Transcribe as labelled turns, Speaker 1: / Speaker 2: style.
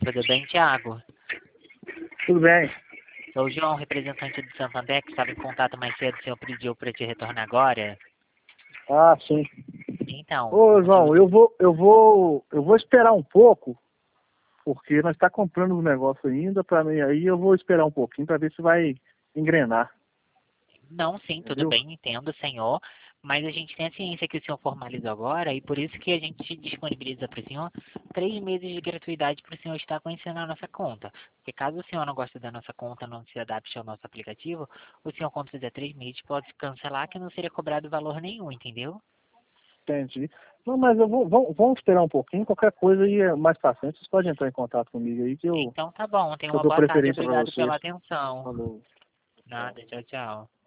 Speaker 1: Tudo bem, Thiago?
Speaker 2: Tudo bem.
Speaker 1: Sou o João, representante do Santander, que estava em contato mais cedo. O senhor pediu para te retornar agora?
Speaker 2: Ah, sim.
Speaker 1: Então,
Speaker 2: Ô, João, eu vou esperar um pouco, porque nós está comprando um negócio ainda para mim aí, eu vou esperar um pouquinho para ver se vai engrenar,
Speaker 1: não, sim, tudo
Speaker 2: entendeu?
Speaker 1: bem, entendo, senhor. Mas a gente tem a ciência que o senhor formalizou agora e por isso que a gente disponibiliza para o senhor 3 meses de gratuidade para o senhor estar conhecendo a nossa conta. Porque caso o senhor não goste da nossa conta, não se adapte ao nosso aplicativo, o senhor, quando fizer 3 meses, pode cancelar que não seria cobrado valor nenhum, entendeu?
Speaker 2: Entendi. Não, mas vamos esperar um pouquinho, qualquer coisa aí mais para frente, vocês podem entrar em contato comigo aí
Speaker 1: Então tá bom, tenha
Speaker 2: que eu
Speaker 1: uma
Speaker 2: dou
Speaker 1: boa tarde,
Speaker 2: preferência para
Speaker 1: obrigado
Speaker 2: você.
Speaker 1: pela atenção.
Speaker 2: Falou.
Speaker 1: Nada, tchau, tchau.